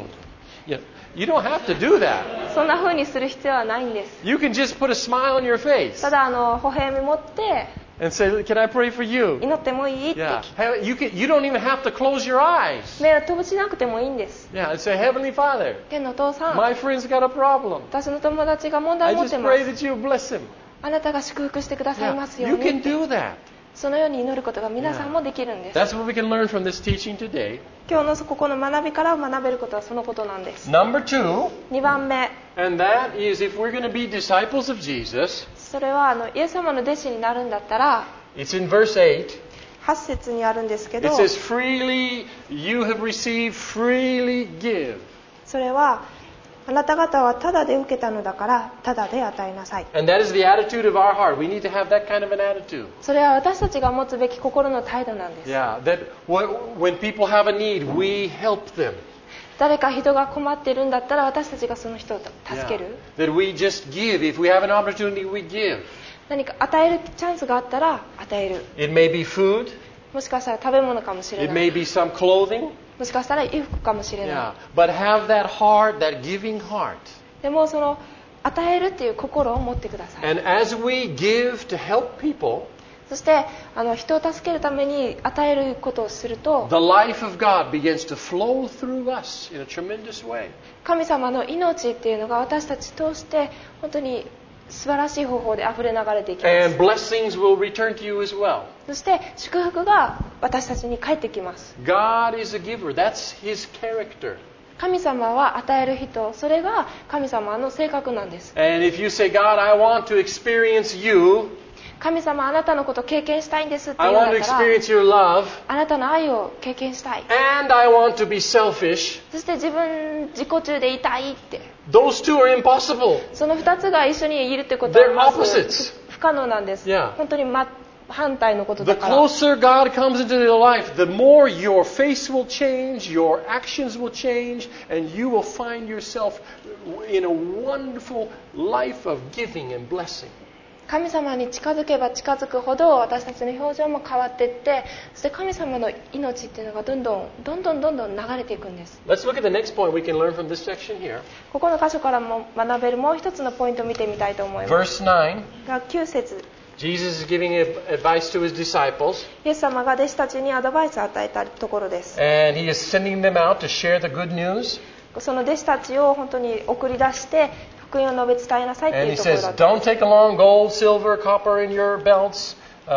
Yeah. You don't have to do that. そんな風にする必要はないんです。 You can just put a smile on your face ただあの微笑み持って and say, can I pray for you? 祈ってもいいって Yeah. Hey, You, can, you don't even have to close your eyes. 目を閉じなくてもいいんです。 Yeah. And say, Heavenly Father, 天のお父さん、 my friend's got a problem. 私の友達が問題 I を持って just ま pray す。 that you bless him. あなたが祝福してくださいま Yeah. すよ You う can に。 do that. そのように祈ることが皆さんもできるんです。 That's what we can learn from this teaching today. 今日のここの学びから学べることはそのことなんです。 Number two, にばんめ、 and that is if we're going to be disciples of Jesus, それはあのイエス様の弟子になるんだったら、 it's in verse eight. はち節にあるんですけど、 It says, freely you have received, freely give. それはあなた方はただで受けたのだからただで与えなさい。 And that is the attitude of our heart. We need to have that kind of an attitude. それは私たちが持つべき心の態度なんです。 Yeah, that when people have a need, we help them. 誰か人が困っているんだったら私たちがその人を助ける。 Yeah. That we just give. If we have an opportunity, we give. 何か与えるチャンスがあったら与える。 It may be food. もしかしたら食べ物かもしれ It ない may。be some clothing. もしかしたら衣服かもしれない。 Yeah. But have that heart, that giving heart. でもその与えるっていう心を持ってください。 And as we give to help people, そしてあの人を助けるために与えることをすると、 the life of God begins to flow through us in a tremendous way. 神様の命っていうのが私たち通して本当に素晴らしい方法で溢れ流れていきま And す。 blessings will return to you as well. そして祝福が私たちに返ってきます。 God is a giver. That's His character. 神様は与える人、それが神様の性格なんです。 And if you say, God, I want to experience you, 神様あなたのことを経験したいんですって I 言うん want to だったら、 experience your love, あなたの愛を経験したい。 and I want to be selfish, そして自分自己中でいたいって。 those two are impossible. その二つが一緒にいるってことは They're まず opposites. 不可能なんです。 Yeah. 本当に真反対のこと The だから。 closer God comes into your life, the more your face will change, your actions will change, and you will find yourself in a wonderful life of giving and blessing. 神様に近づけば近づくほど私たちの表情も変わっていって、そして神様の命っていうのがどんどんどんどんどんどん流れていくんです。 Let's look at the next point we can learn from this section here. ここの箇所からも学べるもう一つのポイントを見てみたいと思います。 Verse nine, がきゅう節、 Jesus is giving advice to his disciples, イエス様が弟子たちにアドバイスを与えたところです。 and he is sending them out to share the good news. その弟子たちを本当に送り出して福音を述べ伝えなさいと And いう he ところ says, だったん don't です。 take along gold, silver, copper in your belts.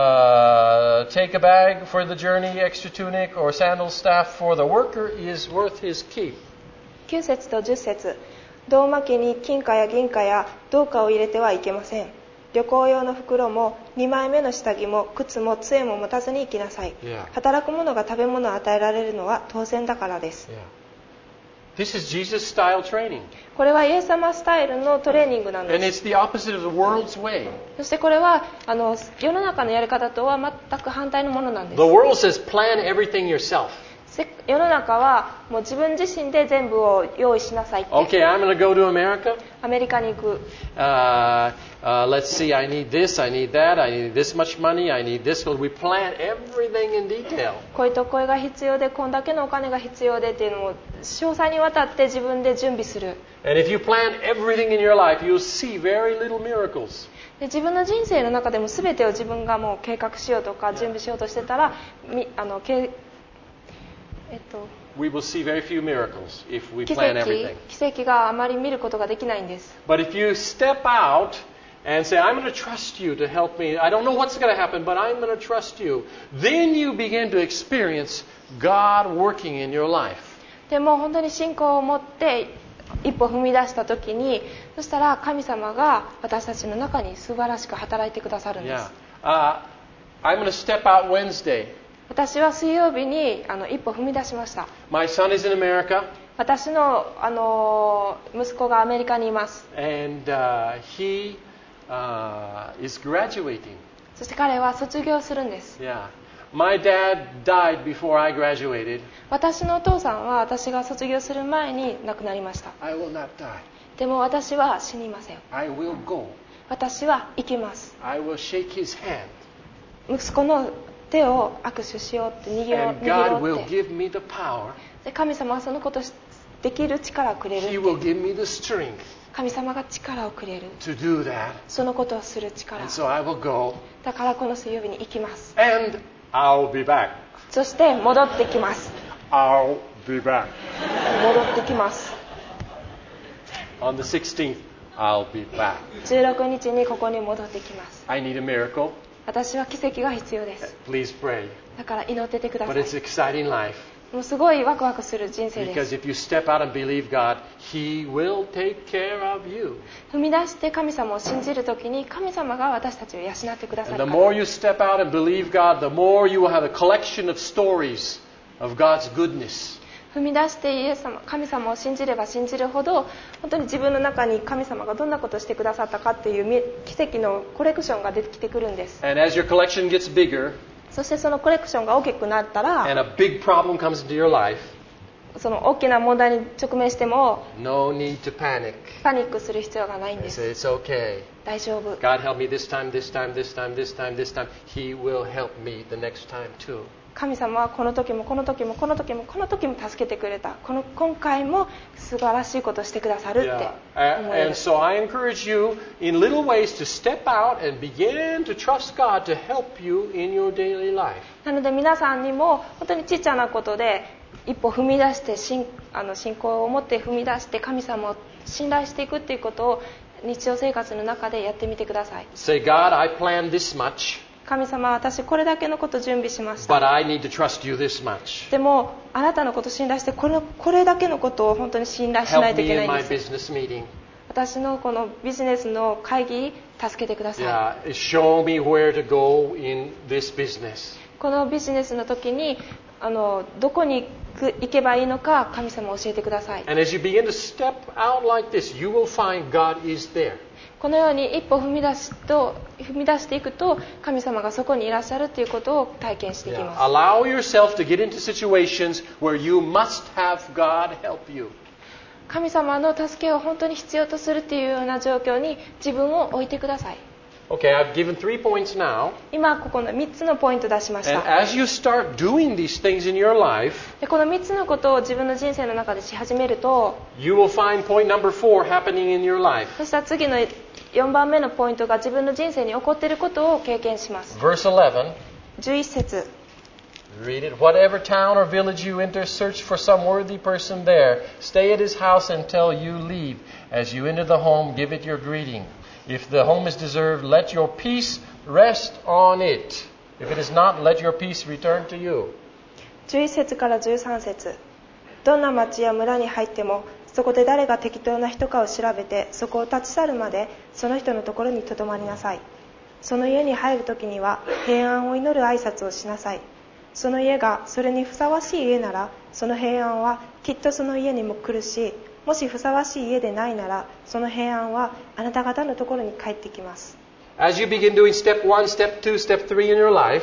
Uh, take a bag for the journey, extra tunic, or sandal staff, for the worker is worth his keep. きゅう節とじゅっ節、胴巻きに金貨や銀貨や銅貨を入れてはいけません。旅行用の袋もにまいめの下着も靴も杖も持たずに行きなさい。 Yeah. 働く者が食べ物を与えられるのは当然だからです。 Yeah. This is Jesus' style training. これはイエス様スタイルのトレーニングなん And です。 it's the opposite of the world's way. そしてこれはあの世の中のやり方とは全く反対のものなんで The す。 world says plan everything yourself. せ世の中はもう自分自身で全部を用意しなさいって。 Okay, I'm going to go to America. アメリカに行く。 Uh, uh, let's see, I need this, I need that, I need this much money, I need this. We plan everything in detail. こういうところが必要で、こんだけのお金が必要でっていうのを詳細にわたって自分で準備する。 And if you plan everything in your life, you'll see very little miracles. で自分の人生の中でも全てを自分がもう計画しようとか準備しようとしてたら、みあのけえっと、 We will see very few miracles if we 奇 plan 跡 everything. 奇跡があまり見ることができないんです。 But if you step out and say, I'm going to trust you to help me, I don't know what's going to happen, but I'm going to trust you, then you begin to experience God working in your life. でも本当に信仰を持って一歩踏み出した時に、そしたら神様が私たちの中に素晴らしく働いてくださるんです。 Yeah. Uh, I'm going to step out Wednesday. 私は水曜日にあの一歩踏み出しました。 My son is in America, 私の、あの息子がアメリカにいます。 and uh, he uh, is graduating. そして彼は卒業するんです。 Yeah. My dad died before I graduated. 私のお父さんは私が卒業する前に亡くなりました。 I will not die. でも私は死にません。 I will go. 私は生きます。 I will shake his hand. 息子の手を握手しようって握ろう And God 握 will ろうって。 give me the power. で神様はそのことできる力をくれるっ He て。 will give me the strength 神様が力をくれる。 to do that. そのことをする力。 And so I will go. だからこの水曜日に行きます。 And I'll be back. そして戻ってきます。 I'll be back. 戻ってきます。 On the sixteenth, I'll be back. じゅうろくにちにここに戻ってきます。 I need a miracle. 私は奇跡が必要です。 Please pray. だから祈っててくださ But い。 it's exciting life. もうすごいワクワクする人生で Because す。 if you step out and believe God, He will take care of you. 踏み出して神様を信じるときに神様が私たちを養ってくださ And る the から。 more you step out and believe God, the more you will have a collection of stories of God's goodness. 踏み出してイエス様、神様を信じれば信じるほど本当に自分の中に神様がどんなことをしてくださったかっていう奇跡のコレクションが出てきてくるんです。 And as your collection gets bigger そしてそのコレクションが大きくなったら and a big problem comes into your life, その大きな問題に直面しても no need to panic. パニックする必要がないん And で say, す。 it's okay. 大丈夫。 God help me this time, this time, this time, this time, this time. He will help me the next time too. 神様はこの時もこの時もこの時もこの時も助けてくれた。この今回も素晴らしいことをしてくださるって Yeah. 思 And, え and る。 so I encourage you in little ways to step out and begin to trust God to help you in your daily life. なので皆さんにも本当にちっちゃなことで一歩踏み出して信あの信仰を持って踏み出して神様を信頼していくっていうことを日常生活の中でやってみてください。 Say, God, I planned this much, 神様、私これだけのこと準備しました。 but I need to trust you this much. でもあなたのことを信頼してこれ、これだけのことを本当に信頼しな Help いとい me けな in いん my です。 business meeting. 私のこのビジネスの会議助けてください。 Yeah, show me where to go in this business. このビジネスの時にあのどこに行く行けばいいのか神様教えてください。 And as you begin to step out like this, you will find God is there. このように一歩踏み出すと踏み出していくと神様がそこにいらっしゃるということを体験していき Yeah. ます。 Allow yourself to get into situations where you must have God help you. 神様の助けを本当に必要とするというような状況に自分を置いてください。 Okay, I've given three points now. 今ここのみっつのポイント出しまし And た。 as you start doing these things in your life, でこのみっつのことを自分の人生の中でし始めると、 you will find point number four happening in your life. そしたら次のよんばんめのポイントが自分の人生に起こっていることを経験します。 Verse eleven. じゅういち節 Read it. Whatever town or village you enter, search for some worthy person there. Stay at his house until you leave. As you enter the home, give it your greeting. If the home is deserved, let your peace rest on it. If it is not, let your peace return to you. じゅういち節からじゅうさん節。どんな町や村に入ってもそこで誰が適当な人かを調べてそこを立ち去るまでその人のところにとどまりなさい。その家に入るときには平安を祈る挨拶をしなさい。その家がそれにふさわしい家ならその平安はきっとその家にも来るし、もしふさわしい家でないならその平安はあなた方のところに帰ってきます。 As you begin doing step one, step two, step three in your life,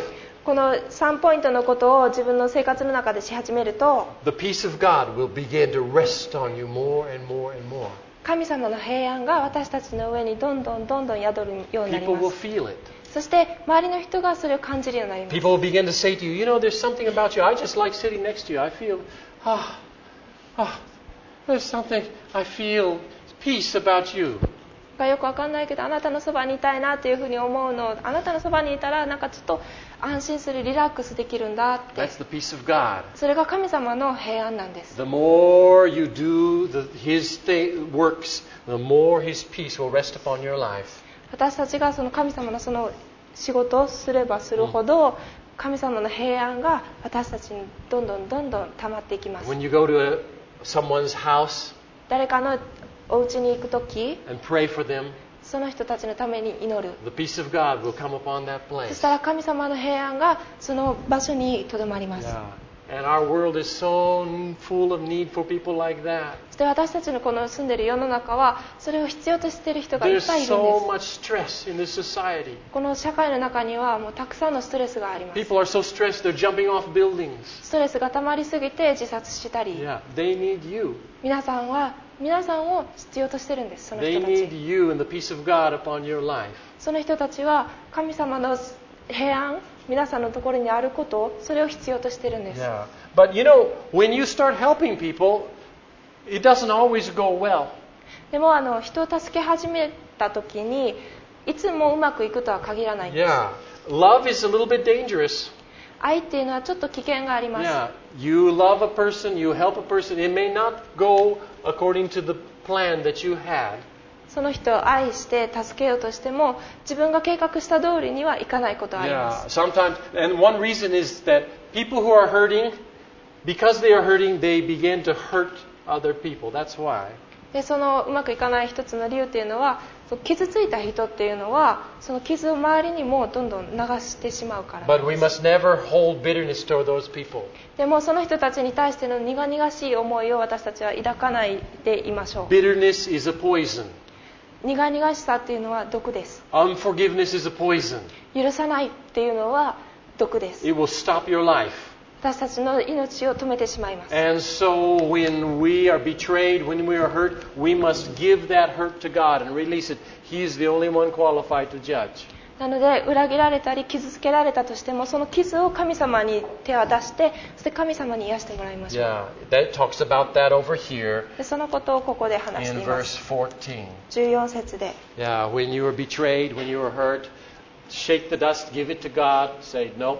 このさんポイントのことを自分の生活の中でし始めると、 the peace of God will begin to rest on you more and more and more. 神様の平安が私たちの上にどんどんどんどん宿るようになり People ま will す。 feel it. そして周りの人がそれを感じるようになります。 People will begin to say to you, you know, there's something about you. I just like sitting next to you. I feel, ah, ah, there's something, I feel peace about you. よくわかんないけど、あなたのそばにいたいなというふうに思うの、あなたのそばにいたらなんかちょっと安心する、リラックスできるんだって。 That's the peace of God. それが神様の平安なんです。 The more you do the, His th- works, the more His peace will rest upon your life. 私たちがその神様のその仕事をすればするほど、神様の平安が私たちにどんどんどんどん溜まっていきます。 When you go to a, someone's house 誰かのお家に行くとき、 and pray for them, その人たちのために祈る。 the peace of God will come upon that そ place. したら神様の平安がその場所にとどまります。 Yeah. And our world is so full of need for people like that. そして私たちのこの住んでいる世の中はそれを必要としている人がいっ There's ぱいいるん so で much stress in this society. す。この社会の中にはもうたくさんのストレスがあります。 People are so stressed they're jumping off buildings. ストレスが溜まりすぎて自殺したり、 Yeah, they need you. 皆さんは皆さんを必要としてるんです。その They 人た need ち。 you and the peace of God upon your life. その人たちは神様の平安、皆さんのところにあることを、それを必要としてるんです。 Yeah. But you know, when you start helping people, it doesn't always go well. でもあの人を助け始めた時にいつもうまくいくとは限らないんです。 Yeah. Love is a little bit dangerous. 愛っていうのはちょっと危険があります。 Yeah. You love a person, you help a person. It may not go according to the plan that you had. その人を愛して助けようとしても自分が計画した通りにはいかないことがありま Yeah. す。 Sometimes, and one reason is that people who are hurting, because they are hurting, they begin to hurt other people. That's why. でそのうまくいかない一つの理由っていうのは、そう傷ついた人っていうのはその傷を周りにもどんどん流してしまうからなん But we です。 must never hold bitterness toward those people. でもその人たちに対しての苦々しい思いを私たちは抱かないでいましょ Bitterness is a poison. う。苦々しさっていうのは毒です。 Unforgiveness is a poison. 許さないっていうのは毒です。 It will stop your life. 私たちの命を止めてしまいます。 And so when we are betrayed, when we are hurt, we must give that hurt to God and release it. He is the only one qualified to judge. なので裏切られたり傷つけられたとしてもその傷を神様に手を出してそして神様に癒してもらいましょう。 Yeah, that talks about that over here でそのことをここで話して in いま verse す。 fourteen. じゅうよん節で Yeah, when you are betrayed, when you are hurt, shake the dust, give it to God, say, nope.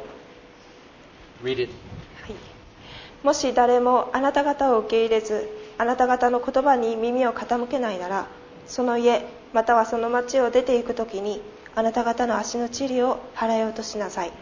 Read it. はい、もし誰もあなた方を受け入れずあなた方の言葉に耳を傾けないならその家またはその町を出ていくときにあなた方の足の塵を払い落としなさい。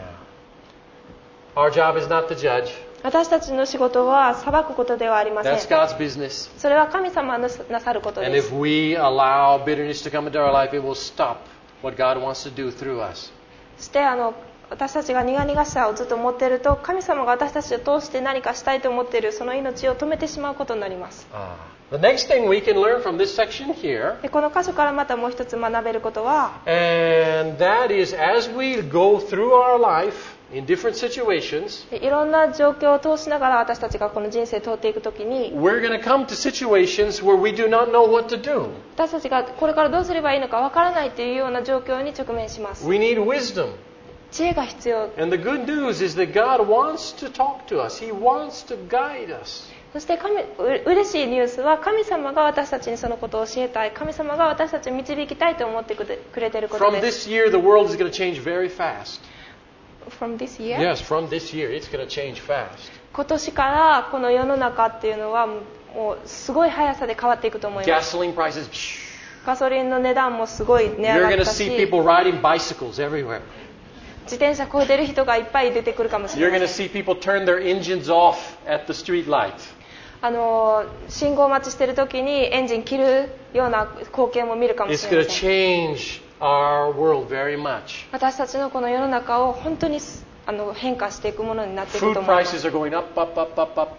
Yeah. Our job is not to judge. 私たちの仕事は裁くことではありません。 That's God's business. それは神様のなさること And で if す。 we allow bitterness to come into our life, it will stop what God wants to do through us. そしてあの私たちが苦々しさをずっと持っていると神様が私たちを通して何かしたいと思っているその命を止めてしまうことになります。 Ah. The next thing we can learn from this section here, でこの箇所からまたもう一つ学べることは and that is as we go through our life in different situations, いろんな状況を通しながら私たちがこの人生を通っていくときに we're going to come to situations where we do not know what to do. 私たちがこれからどうすればいいのかわからないというような状況に直面します。 We need wisdom. 知恵が必要。 And the good news is that God wants to talk to us. He wants to guide us. そして神う嬉しいニュースは神様が私たちにそのことを教えたい、神様が私たちを導きたいと思ってくれくれていること From です。 this year, the world is going to change very fast. From this year? Yes, from this year, it's going to change fast. 今年からこの世の中っていうのはもうもうすごい速さで変わっていくと思います。 Gasoline prices, psh, ガソリンの値段もすごい値上 you're が going っ to た see し、 people riding bicycles everywhere. 自転車こいでる人がいっぱい出てくるかもし You're れ going ま to せん。 see people turn their engines off at the street light. あの信号待ちしてる時にエンジン切るような光景も見るかも It's しれ going ま to せん。 change our world very much. 私たちのこの世の中を本当にあの変化していくものになっていく Food と思います。 prices are going up, up, up, up, up, up.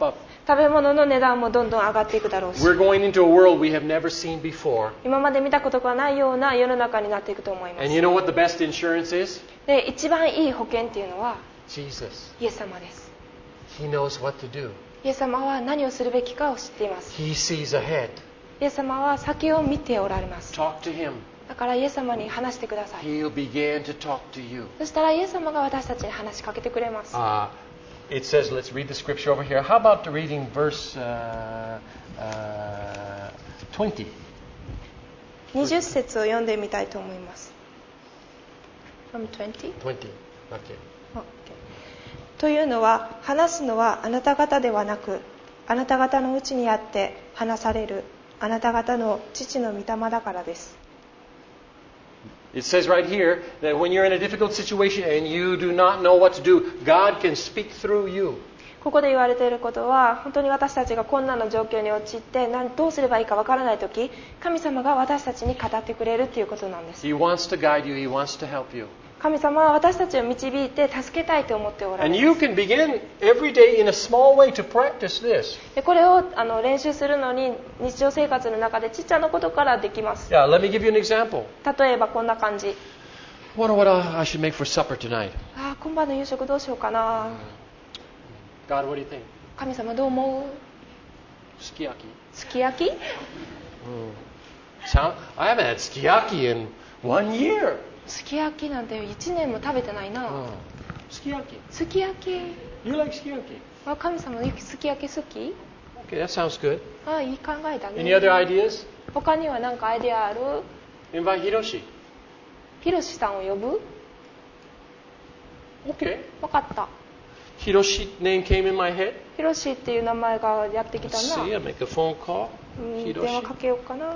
食べ物の値段もどんどん上がっていくだろうし、 We're going into a world we have never seen before. 今まで見たことがないような世の中になっていくと思いま And す。 you know what the best insurance is? で、一番いい保険っていうのは Jesus. イエス様です。 He knows what to do. イエス様は何をするべきかを知っています。 He sees ahead. イエス様は先を見ておられます。 Talk to him. だからイエス様に話してください。 He'll begin to talk to you. そしたらイエス様が私たちに話しかけてくれます。 Uh, it says, let's read the scripture over here. How about reading verse uh, uh, twenty? にじゅっ節を読んでみたいと思います。From twenty? twenty. Not yet. Okay. というのは、話すのはあなた方ではなく、あなた方のうちにあって話されるあなた方の父の御霊だからです。 It says right here that when you're in a difficult situation and you do not know what to do, God can speak through you. ここで言われていることは、本当に私たちが困難な状況に陥って何どうすればいいかわからないとき、神様が私たちに語ってくれるということなんです。 He wants to guide you. He wants to help you. 神様は私たちを導いて助けたいと思っておられ And ま you す。 can begin every day in a small way to practice this. でこれをあの練習するのに日常生活の中でちっちゃなことからできます。 Yeah, let me give you an example. 例えばこんな感じ。 Wonder what I should make for supper tonight. ああ、今晩の夕食どうしようかな。 God, what do you think? 神様どう思う？ Sukiyaki. すき焼き？ Mm. Sound, I haven't had sukiyaki in one year. すき焼きなんていちねんも食べてないな。 Mm. Sukiyaki. すき焼き。 You like sukiyaki? あ、神様すき焼き好き？ Okay, that sounds good. ああ、いい考えだね。 Any other ideas? 他には何かアイデアある？ Invite Hiroshi. ひろしさんを呼ぶ？ Okay. 分かった。 Hiroshi name came in my head. ひろしっていう名前がやってきた Let's な。 see, I'll make a phone call. うん、電話か Hiroshi. けようかな。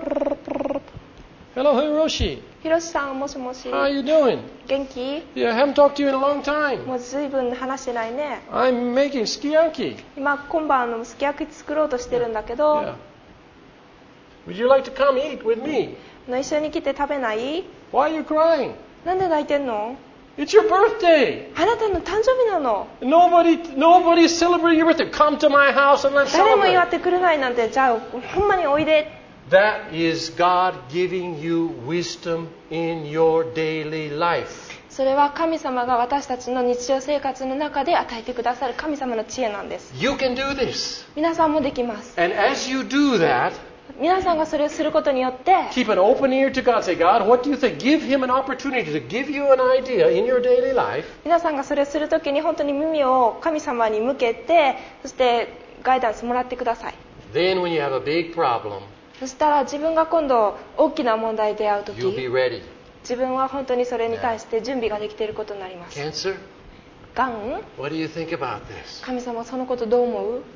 Hello, Hiroshi. ひろしさん、もしもし。 How are you doing? 元気？ Yeah, I haven't talked to you in a long time. もうずいぶん話してないね。 I'm making sukiyaki. 今今晩のすき焼き作ろうとしてるんだけど、 Yeah. Would you like to come eat with me? の一緒に来て食べない？ Why are you crying? なんで泣いてんの？ It's your birthday. あなたの誕生日なの。 Nobody, nobody's celebrating your birthday. Come to my house and let's 誰も祝っ celebrate. てくれないなんて、じゃあほんまにおいで。 That is God giving you wisdom in your daily life. それは神様が私たちの日常生活の中で与えてくださる神様の知恵なんです。 You can do this. 皆さんもできます。 And as you do that, 皆さんがそれをすることによって、 keep an open ear to God. Say, God, what do you think? Give Him an opportunity to give you an idea in your daily life. 皆さんがそれをするときに本当に耳を神様に向けて、そしてガイダンスもらってください。 Then when you have a big problem, そしたら自分が今度大きな問題に出会うとき、 you'll be ready. 自分は本当にそれに対して準備ができていることになります。 Cancer? がん？ What do you think about this? 神様そのことどう思う？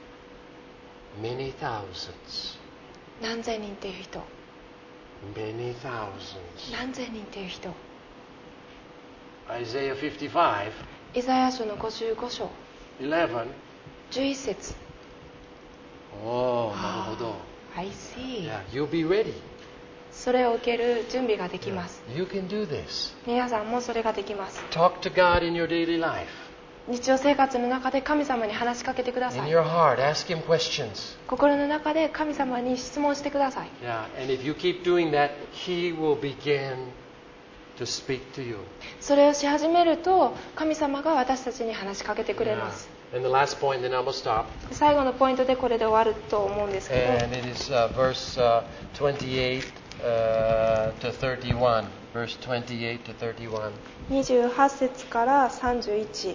Many thousands. 何千人っていう人。 Many thousands. 何千人っていう人。 Isaiah fifty-five, イザヤ書のごじゅうご章 eleven. じゅういち節。 Oh, なるほど。 I see. Yeah, you'll be ready. それを受ける準備ができます。 You can do this. 皆さんもそれができます。 Talk to God in your daily life. 日常生活の中で神様に話しかけてくださ In い。 your heart, ask Him questions. 心の中で神様に質問してください。 Yeah, and if you keep doing that, He will begin to speak to you. それをし始めると神様が私たちに話しかけてくれ Yeah. ます。 And the last point, then I will stop. 最後のポイントでこれで終わると思うんですけ And it is uh, verse uh, twenty-eight uh, to thirty-one. Verse twenty-eight to thirty-one. ど、にじゅうはち節からさんじゅういち。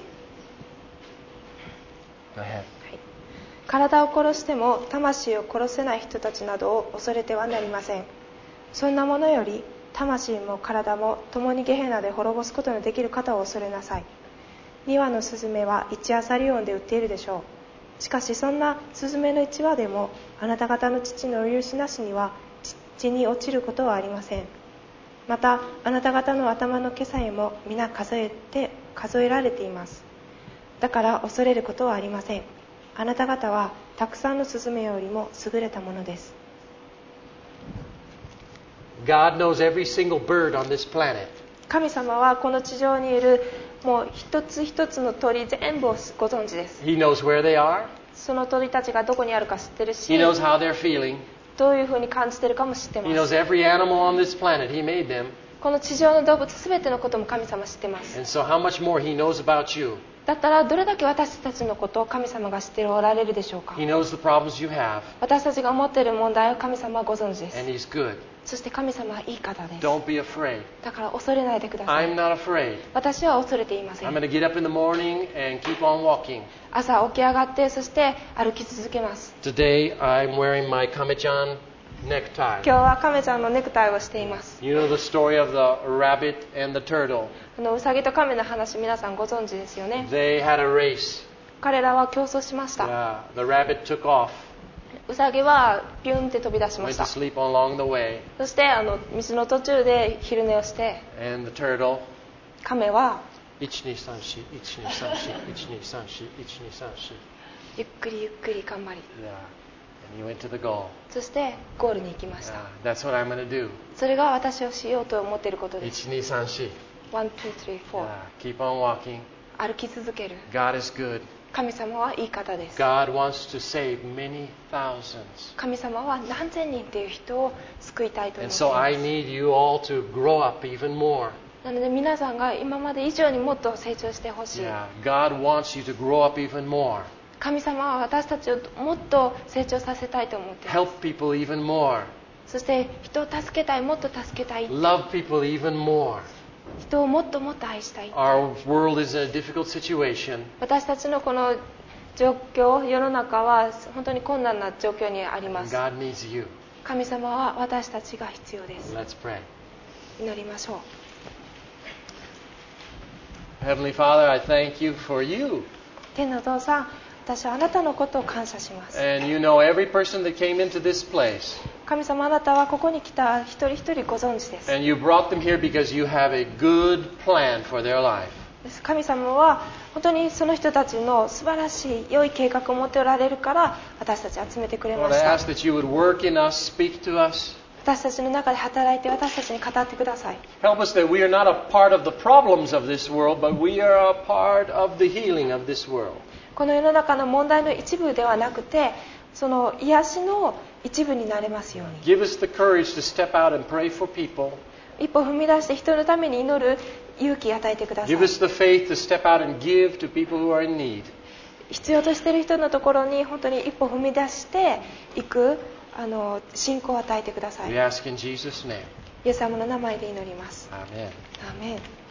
Go ahead. 体を殺しても魂を殺せない人たちなどを恐れてはなりません。そんなものより魂も体も共にゲヘナで滅ぼすことのできる方を恐れなさい。にわのスズメは一アサリオンで売っているでしょう。しかしそんなスズメの一羽でもあなた方の父のお許しなしには地に落ちることはありません。またあなた方の頭の毛さえも皆数えて数えられています。だから恐れることはありません。あなた方はたくさんのスズメよりも優れたものです。 God knows every single bird on this planet. 神様はこの地上にいるもう一つ一つの鳥全部をご存知です。 He knows where they are. その鳥たちがどこにあるか知ってる He し、 knows how they're feeling. どういうふうに感じてるかも知ってま He knows す。 every animal on this planet. He made them. この地上の動物すべてのことも神様知ってます。 And so how much more He knows about you. だったらどれだけ私たちのことを神様が知っておられるでしょうか。 He knows the problems you have. 私たちが持っている問題を神様はご存知です。 And He's good. そして神様はいい方です。 Don't be afraid. だから恐れないでくださ I'm い。 not afraid. 私は恐れていませ I'm ん。 going to get up in the morning and keep on walking. 朝起き上がってそして歩き続けます。 Today I'm wearing my Kamechan necktie. 今日は亀ちゃんのネクタイをしています。 You know the story of the rabbit and the turtle. あのウサギと亀の話皆さんご存知ですよね。 They had a race. 彼らは競争しました。 Yeah, the rabbit took off, ウサギはピュンって飛び出しま went し to た。 sleep along the way. そしてあの道の途中で昼寝をして、 And the turtle, 亀は one two three four, one two three four, one two three four, one two three four. ゆっくりゆっくり頑張り、 Yeah. And he went to the goal. そしてゴールに行きました。 Yeah, that's what I'm going to do. それが私をしようと思っていることです。 one two three four. ワン、ツー、スリー、フォー。 Yeah, keep on walking. 歩き続ける。 God is good. 神様はいい方です。 God wants to save many thousands. 神様は何千人っていう人を救いたいと思 And ってい so ま I す。 need you all to grow up even more. なので皆さんが今まで以上にもっと成長してほしい。 Yeah, God wants you to grow up even more. 神様は私たちをもっと成長させたいと思っています。 Help people even more. そして人を助けたい、もっと助けたい。 Love people even more. 人をもっともっと愛したい。 Our world is in a difficult situation. 私たちのこの状況、世の中は本当に困難な状況にありま And す。 God needs you. 神様は私たちが必要です。 Let's pray. 祈りましょう。 Heavenly Father, I thank you for you. 天のお父さん、私はあなたのことを感謝します。 And you know every person that came into this place. 神様、あなたはここに来た一人一人ご存知です。 And you brought them here because you have a good plan for their life. 神様は本当にその人たちの素晴らしい良い計画を持っておられるから私たち集めてくれま Lord, し I た。 ask that you would work in us, speak to us. 私たちの中で働いて私たちに語ってください。 Help us that we are not a part of the problems of this world, but we are a part of the healing of this world. この世の中の問題の一部ではなくて、その癒しの一部になれますように。 Give us the courage to step out and pray for people. 一歩踏み出して人のために祈る勇気を与えてください。 Give us the faith to step out and give to people who are in need. 必要としている人のところに本当に一歩踏み出していくあの信仰を与えてください。 We ask in Jesus' name. イエス様の名前で祈ります。 Amen. アーメン。